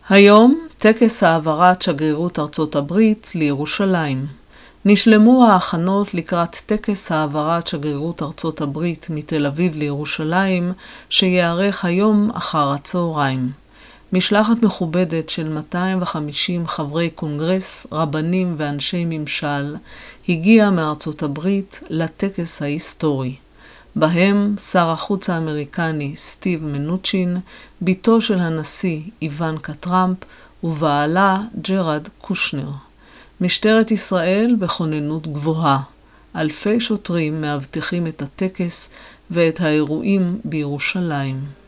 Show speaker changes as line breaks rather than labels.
היום טקס העברת שגרירות ארצות הברית לירושלים. נשלמו ההכנות לקראת טקס העברת שגרירות ארצות הברית מתל אביב לירושלים, שיערך היום אחר הצהריים. משלחת מכובדת של 250 חברי קונגרס, רבנים ואנשי ממשל הגיעה מארצות הברית לטקס ההיסטורי. בהם שר החוץ האמריקני סטיב מנוצ'ין, ביתו של הנשיא איוונקה טראמפ ובעלה ג'רד קושנר. משטרת ישראל בכוננות גבוהה. אלפי שוטרים מאבטחים את הטקס ואת האירועים בירושלים.